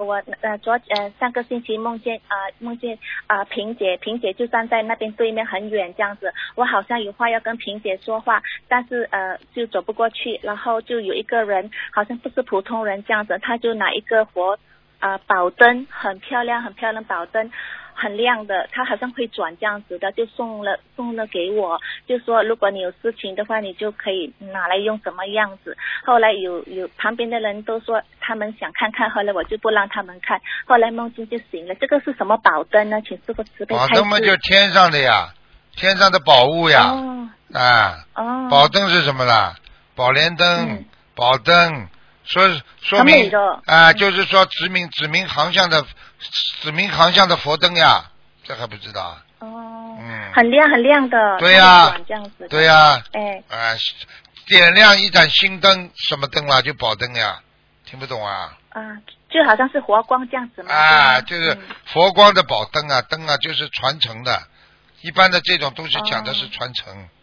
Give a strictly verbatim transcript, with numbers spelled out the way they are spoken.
我呃昨呃上个星期梦见啊、呃、梦见啊、呃、萍姐，萍姐就站在那边对面很远这样子，我好像有话要跟萍姐说话，但是呃就走不过去，然后就有一个人好像不是普通人这样子，他就拿一个佛啊、呃、宝灯，很漂亮很漂亮宝灯。很亮的，他好像会转这样子的，就送了送了给我，就说如果你有事情的话，你就可以拿来用什么样子。后来有有旁边的人都说他们想看看，后来我就不让他们看，后来梦境就醒了。这个是什么宝灯呢？请师傅慈悲开示。 宝灯嘛，就天上的呀，天上的宝物呀。 哦。 啊。 哦。 宝灯是什么啦？宝莲灯、嗯、宝灯。说说明啊、呃，就是说指明指明航向的指明航向的佛灯呀，这还不知道啊？ 哦， 嗯， 很亮很亮的， 对呀、啊， 这样子， 对呀、啊， 哎， 啊、呃，点亮一盏新灯，什么灯啦？就宝灯呀，听不懂啊？ 啊，就好像是佛光这样子嘛。 啊，就是佛光的宝灯啊，灯啊，就是传承的，一般的这种都是讲的是传承。哦